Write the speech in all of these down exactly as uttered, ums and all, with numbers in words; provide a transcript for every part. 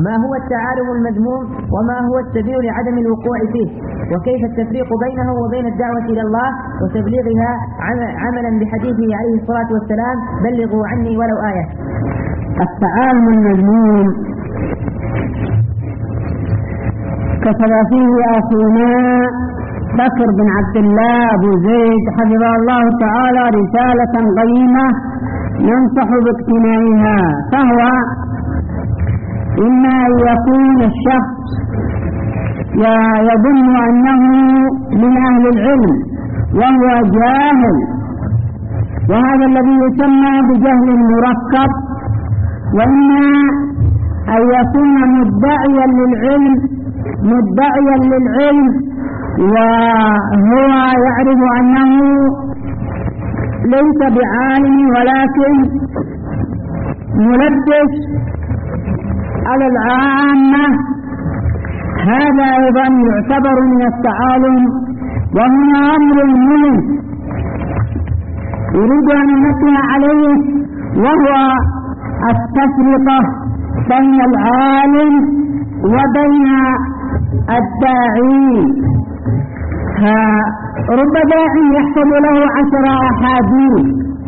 ما هو التعارض المذموم وما هو السبيل لعدم الوقوع فيه، وكيف التفريق بينه وبين الدعوة إلى الله وتبليغها عملا بحديثه عليه الصلاة والسلام بلغوا عني ولو آية. التعارض المذموم كتب فيه أخونا بكر بن عبد الله أبو زيد حفظه الله تعالى رسالة قيمة ننصح باقتنائها، فهو إما أن يكون الشخص يظن أنه من أهل العلم وهو جاهل، وهذا الذي يسمى بجهل مركب، وإما أن يكون مدعيا للعلم مدعيا للعلم وهو يعرف أنه ليس بعالم ولكن ملبس على العامة، هذا أيضا يعتبر من التعالم، وهنا أمر مهم يريد أن ينبه عليه، وهو التفرقة بين العالم وبين الداعي. رب داعي يحفظ له عشر أحاديث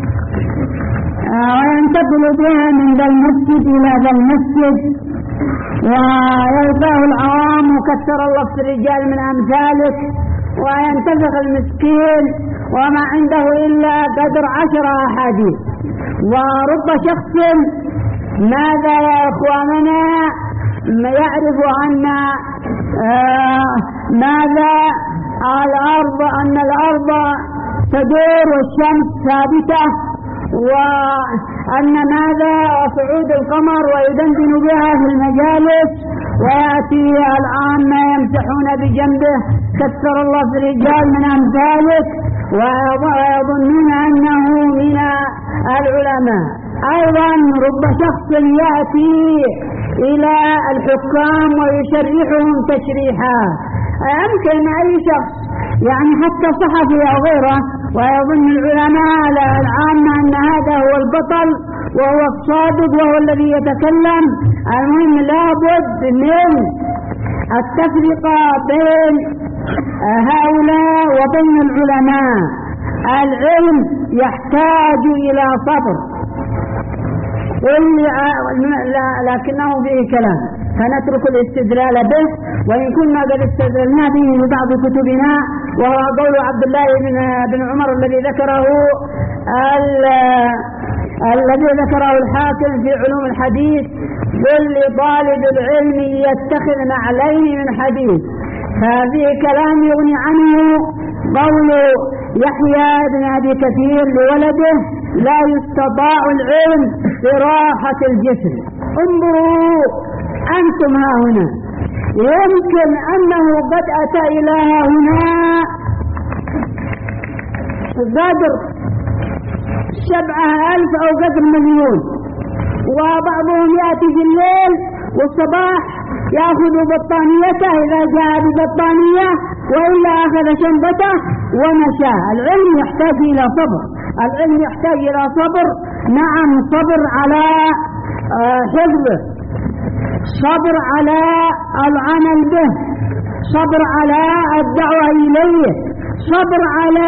وينتقل بها من ذا المسجد إلى ذا المسجد، ويلقاه العوام وكثر الله في الرجال من أمثالك، وينتفخ المسكين وما عنده إلا قدر عشر أحاديث. ورب شخص ماذا يا إخواننا يعرف أن آه ماذا الأرض أن الأرض تدور والشمس ثابتة، وأن ماذا صعود القمر ويدندن بها في المجالس، ويأتي العامة يمسحون بجنبه كثر الله في الرجال من أمثالك، ويظنون أنه من العلماء. أيضا رب شخص يأتي إلى الحكام ويشرحهم تشريحا، يمكن أي شخص يعني حتى صحفي أو غيره ويظن العلماء العامة أن هذا هو البطل وهو الصادق وهو الذي يتكلم. المهم لابد من التفرقة بين هؤلاء وبين العلماء. العلم يحتاج إلى صبر، لكنه به كلام فنترك الاستدلال به، وإن كنا قد استدلنا به في بعض كتبنا، وهو قول عبد الله بن عمر الذي ذكره الذي ذكره الحاكم في علوم الحديث: كل طالب العلم يتخذ نعلين من حديث. هذه كلام يغني عنه قول يحيى بن أبي كثير لولده: لا يستطاع العلم براحة الجسم. انظروا أنتم ها هنا، يمكن أنه قد أتى إلى هنا قدر سبعة ألف أو قدر مليون، وبعضهم يأتي في الليل والصباح يأخذ بطانيته إذا جاء ببطانية، وإلا أخذ شنبته ومشى. العلم يحتاج إلى صبر، العلم يحتاج إلى صبر. نعم، صبر على حفظه، صبر على العمل به، صبر على الدعوة إليه، صبر على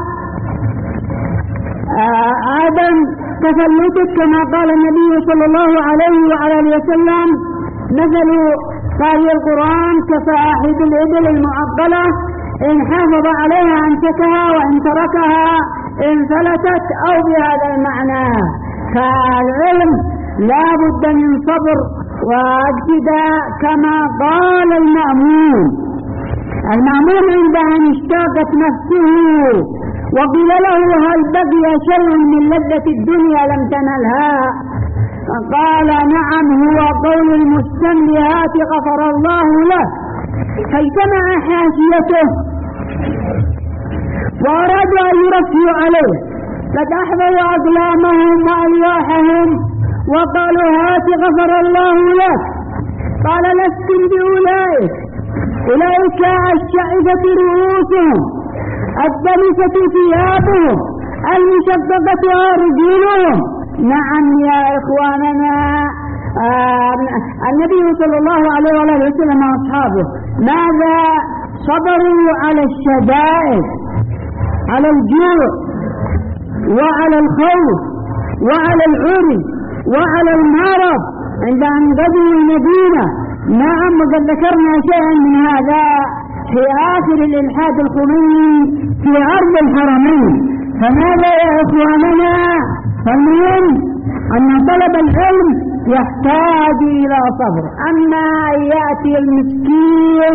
عدم تفلتك، كما قال النبي صلى الله عليه وعلى اله وسلم: مثل قارئ القرآن كفاحد الإبل المعقلة، إن حافظ عليها أمسكها وإن تركها انفلتت، أو بهذا المعنى. فالعلم لا بد من صبر واجتداء، كما قال المأمون المأمون عند أن اشتاقت نفسه وقيل له: هل بقي شيء من لذة الدنيا لم تنلها؟ قال: نعم، هو قول المستملئات غفر الله له. فاجتمع حاشيته وأرادوا أن يرفعوا عليه، قد أحضروا أقلامهم وألواحهم وقالوا: هات غفر الله لك. قال: لستم بأولئك، أولئك الشعثة رؤوسهم، الدمسة ثيابهم، المشققة رجلهم. نعم يا إخواننا، آه النبي صلى الله عليه وآله وسلم وأصحابه ماذا صبروا على الشدائد، على الجوع وعلى الخوف وعلى العري وعلى المرض عند أن غزوا المدينة. نعم، وقد ذكرنا شيئا من هذا في آخر الإلحاد الخميني في أرض الحرمين. فماذا يا إخواننا؟ فالمهم أن طلب العلم يحتاج إلى صبر. أما يأتي المسكين،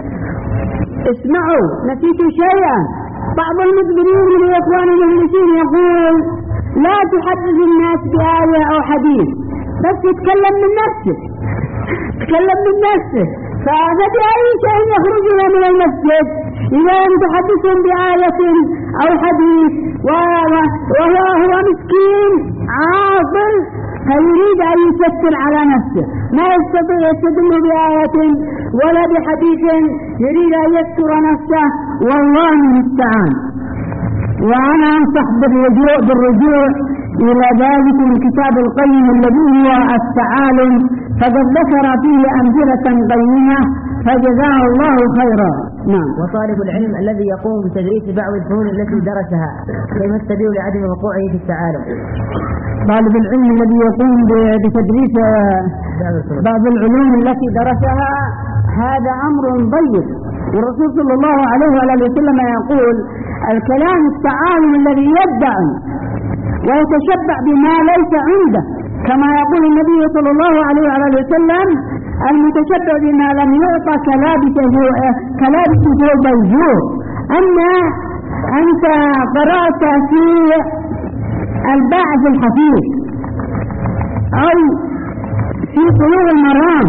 اسمعوا نسيت شيئا، بعض المدبرين من الإخوان المهندسين يقول لا تحدث الناس بآية أو حديث، بس يتكلم من نفسه، تكلم من نفسه. فهذا بأي شيء يخرجون من المسجد إذا لم تحدثهم بآية أو حديث، وهو هو مسكين عاطل فيريد أن يسكر على نفسه، ما يستطيع يستدل بآية ولا بحديث، يريد أن يستر نفسه، والله المستعان. وأنا أنصح بالرجوع بالرجوع إلى ذلك الكتاب القيم الذي هو التعالم، فقد ذكر فيه أمثلة قيمة فجزاه الله خيرا. نعم. وطالب العلم الذي يقوم بتدريس بعض الفنون التي درسها كيف السبيل لعدم وقوعه في التعالم؟ طالب العلم الذي يقوم بتدريس بعض العلوم التي درسها هذا أمر ضيق، والرسول صلى الله عليه وآله وسلم يقول الكلام التعالم الذي يدعي ويتشبع بما ليس عنده، كما يقول النبي صلى الله عليه وآله وسلم المتشبع بما لم يعطى كلابس ثوب الجوع. أما أنت قرأت في الباعث الحفيظ أو في طلوع المرام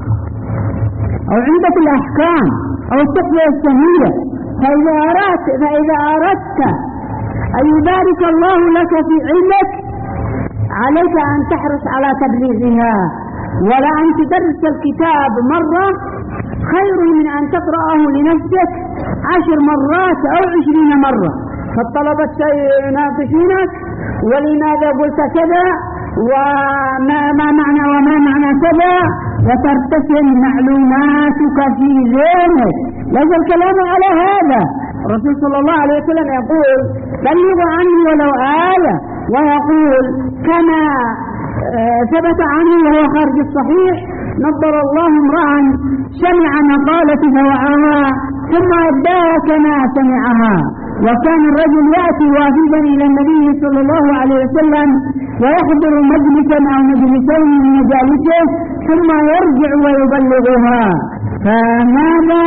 أو عندك الأحكام أو التقوى السمية، فإذا أردت فإذا أردت أن يبارك الله لك في علمك عليك أن تحرص على تبليغها، ولا أن تدرس الكتاب مرة خير من أن تقرأه لنفسك عشر مرات أو عشرين مرة. فالطلبة يناقشونك ولماذا قلت كذا وما ما معنى وما معنى كذا، وترتسم معلوماتك في ذهنك. ليس الكلام على هذا. الرسول صلى الله عليه وسلم يقول بلغوا عني ولو آية، ويقول كما ثبت عنه وهو خارج الصحيح نظر الله امرأ سمع مقالة فوعاها ثم أداها كما سمعها. وكان الرجل يأتي وافدا إلى النبي صلى الله عليه وسلم ويحضر مجلسا أو مجلسين من مجالسه ثم يرجع ويبلغها. فماذا؟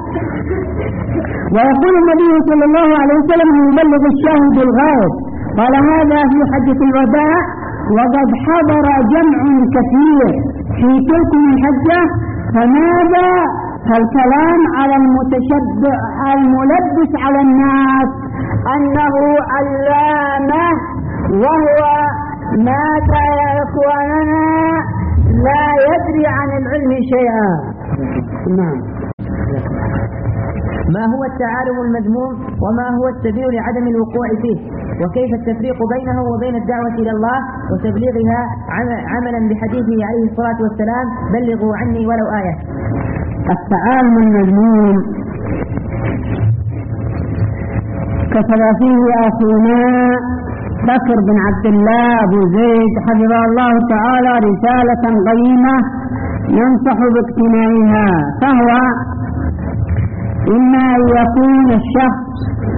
ويقول النبي صلى الله عليه وسلم يبلغ الشاهد الغائب. قال هذا في حجة الوداع، وقد حضر جمع كثير في تلك الحجة. فماذا؟ فالكلام على المتشبع الملبس على الناس أنه علامة، وهو مات يا إخواننا لا يدري عن العلم شيئا. نعم. ما هو التعالم المذموم وما هو السبيل لعدم الوقوع فيه، وكيف التفريق بينه وبين الدعوة إلى الله وتبليغها عملا بحديثه عليه الصلاة والسلام بلغوا عني ولو آية؟ التعالم المذموم كتب فيه أخونا بكر بن عبد الله أبو زيد حفظه الله تعالى رسالة قيمة ينصح باقتنائها. فهو إما أن يكون الشخص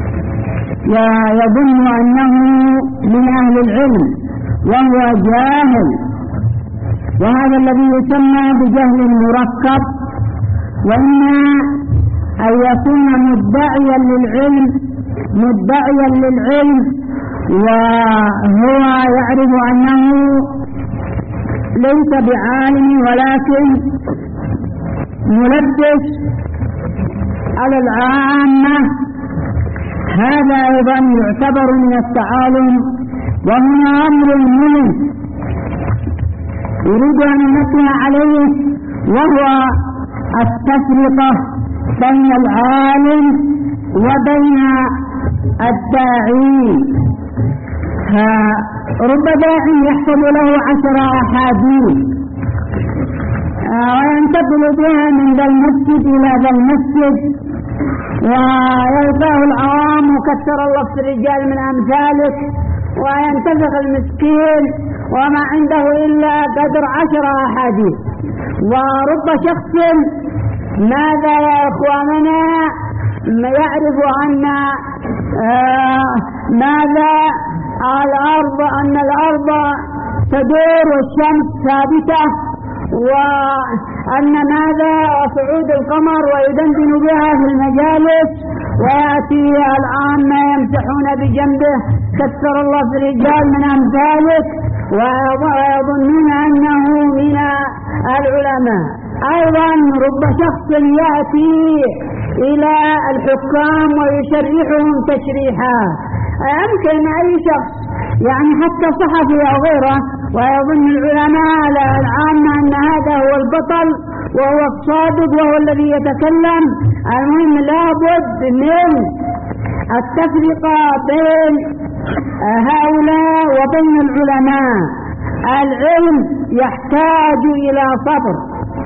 يظن أنه من أهل العلم وهو جاهل، وهذا الذي يسمى بجهل مركب، وإما أن يكون مدعيا للعلم مدعيا للعلم وهو يعرف أنه ليس بعالم ولكن ملبس على العامة. هذا أيضا يعتبر من التعالم، وهنا أمر مهم يريد أن ينبه عليه، وهو التفرقة بين العالم وبين الداعي. فرب داعي يحفظ له عشر أحاديث به من ذا المسجد إلى ذا المسجد، ويلقاه العوام وكثر الله في الرجال من أمثالك، وينتفخ المسكين وما عنده إلا قدر عشر أحاديث. ورب شخص ماذا يا إخواننا يعرف أن آه ماذا الأرض أن الأرض تدور والشمس ثابتة، وأن ماذا صعود القمر ويدندن بها في المجالس، ويأتي العامة يمسحون بجنبه كثر الله في الرجال من أمثالك، ويظنون أنه من العلماء. أيضا رب شخص يأتي إلى الحكام ويشرحهم تشريحا. يمكن أي شخص يعني حتى صحفي أو غيره ويظن العلماء العامة أن هذا هو البطل وهو الصادق وهو الذي يتكلم. المهم لابد من التفرقة بين هؤلاء وبين العلماء. العلم يحتاج إلى صبر،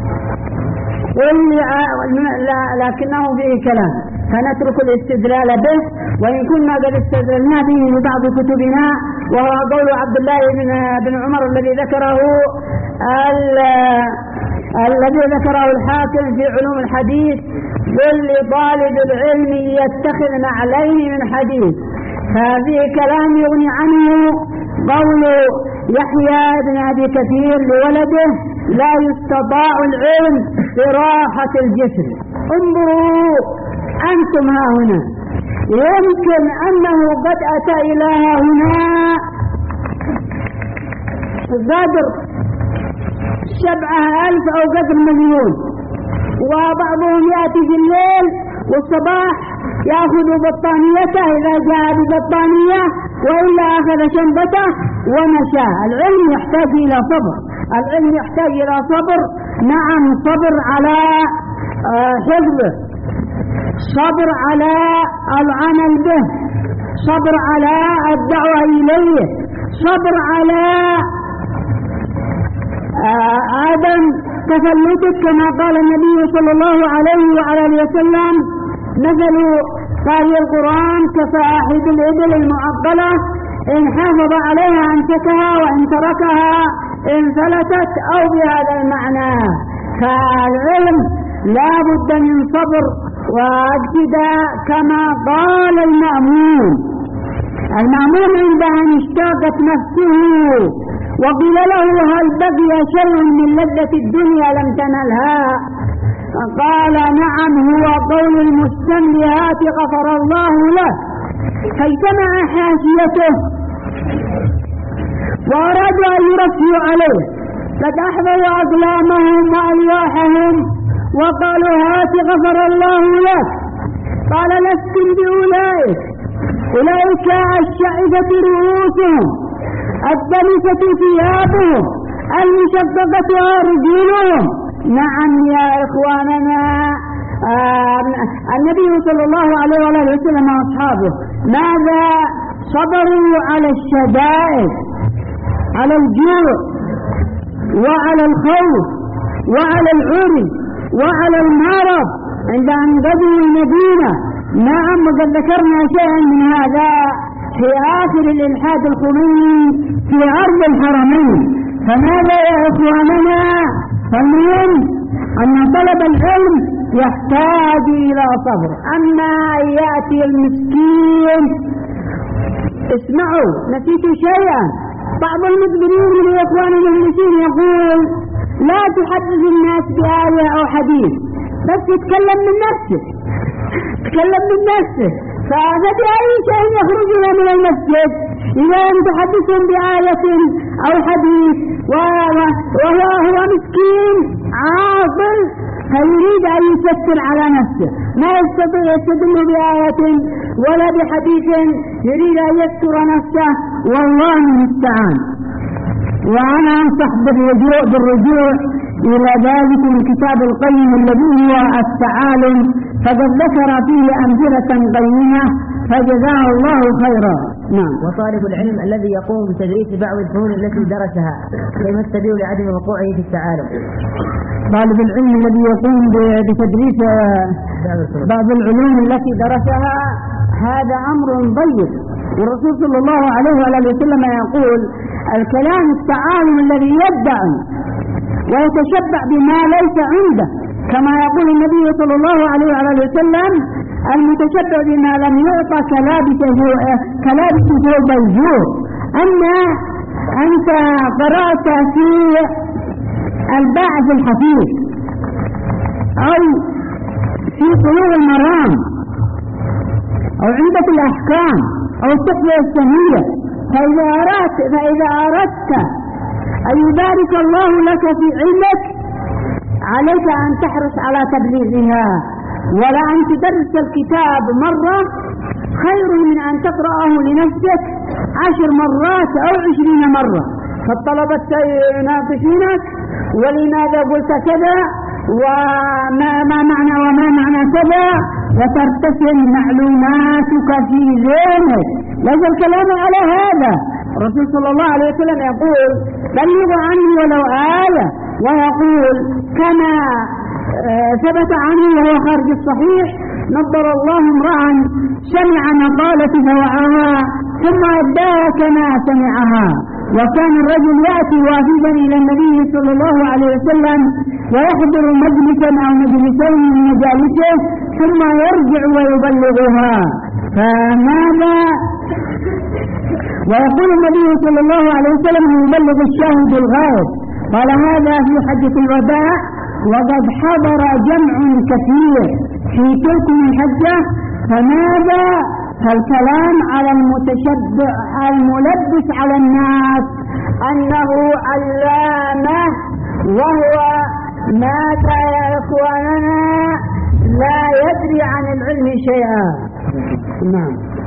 لكنه فيه كلام فنترك الاستدلال به، وإن كنا قد استدلنا به في بعض كتبنا، وهو قول عبد الله بن, بن عمر الذي ذكره الذي ذكره الحاكم في علوم الحديث: كل طالب العلم يتخذ نعلين من حديث. هذه كلام يغني عنه قول يحيى بن أبي كثير لولده: لا يستطاع العلم براحة الجسر. انظروا أنتم ها هنا، يمكن أنه قد أتى إلى هنا قدر سبعة ألف أو قدر مليون، وبعضهم يأتي في الليل والصباح يأخذ بطانيته إذا جاء ببطانية، وإلا أخذ شنبته ومشى. العلم يحتاج إلى صبر، العلم يحتاج إلى صبر. نعم، صبر على حفظه، صبر على العمل به، صبر على الدعوة إليه، صبر على عدم تفلتك، كما قال النبي صلى الله عليه وعلى اله وسلم: مثل قارئ القرآن كفاحد الإبل المعقلة، إن حافظ عليها أمسكها وإن تركها انفلتت، أو بهذا المعنى. فالعلم لا بد من صبر واجتداء، كما قال المأمون. المأمون عند أن اشتاقت نفسه وقيل له: هل بقي شيء من لذة الدنيا لم تنلها؟ قال: نعم، هو قول المستملهات غفر الله له. فاجتمع حاشيته وأرادوا أن يرفعوا عليه، قد أحضروا أقلامهم وألواحهم وقالوا: هات غفر الله لك. قال: لستم بأولئك، أولئك الشعبة رؤوسهم، الدنسة ثيابهم، المشققة أرجلهم. نعم يا إخواننا، آه النبي صلى الله عليه وآله وسلم وأصحابه ماذا صبروا على الشدائد، على الجوع وعلى الخوف وعلى العري وعلى المرض عند أن غزوا المدينة. نعم، وقد ذكرنا شيئا من هذا في آخر الإلحاد الخميني في أرض الحرمين. فماذا يا إخواننا؟ فالمهم أن طلب العلم يحتاج إلى صبر. أما يأتي المسكين، اسمعوا، نسيت شيئا. بعض المدبرين من الإخوان المهندسين يقول: لا تحدث الناس بآية أو حديث، بس تتكلم من نفسك، تتكلم من نفسك. فبأي شيء يخرجون من المسجد إذا لم تحدثهم بآية أو حديث، وهو هو مسكين عاطل فيريد أن يستر على نفسه، ما يستطيع يستدل بآية ولا بحديث، يريد أن يستر نفسه، والله المستعان. وأنا أنصح بالرجوع بالرجوع إلى ذلك الكتاب القيم الذي هو التعالم، فقد ذكر فيه أمثلة قيمة، فجزاه الله خيرا. نعم. وطالب العلم الذي يقوم بتدريس بعض الفنون التي درسها، كيف السبيل لعدم وقوعه في التعالم؟ طالب العلم الذي يقوم بتدريس بعض العلوم التي درسها هذا أمر ضيق. والرسول صلى الله عليه وآله وسلم يقول الكلام التعالم الذي يدعي ويتشبع بما ليس عنده، كما يقول النبي صلى الله عليه وآله وسلم المتشبع بما لم يعطى كلابس ثوب الزور. أما أنت قرأت في الباعث الحفيظ أو في طلوع المرام أو عندك الأحكام أو التقوى السمية، فإذا أردت, فإذا أردت أن يبارك الله لك في علمك عليك أن تحرص على تبليغها، ولا أن تدرس الكتاب مرة خير من أن تقرأه لنفسك عشر مرات أو عشرين مرة. فالطلبة يناقشونك ولماذا قلت كذا وما ما معنى وما معنى كذا، وترتسم معلوماتك في ذهنك. ليس الكلام على هذا. الرسول صلى الله عليه وسلم يقول بلغوا عني ولو آية، ويقول كما ثبت عنه وهو خارج الصحيح نظر الله امرأ سمع مقالة فوعاها ثم أداها كما سمعها. وكان الرجل يأتي وافدا إلى النبي صلى الله عليه وسلم ويحضر مجلسا أو مجلسين من مجالسه ثم يرجع ويبلغها. فماذا ويقول النبي صلى الله عليه وسلم يبلغ الشاهد الغائب. قال هذا في حجة الوداع وقد حضر جمع كثير في تلك الحجة. فماذا؟ فالكلام على المتشبع الملبس على الناس أنه علامة، وهو مات يا إخواننا لا يدري عن العلم شيئا. نعم.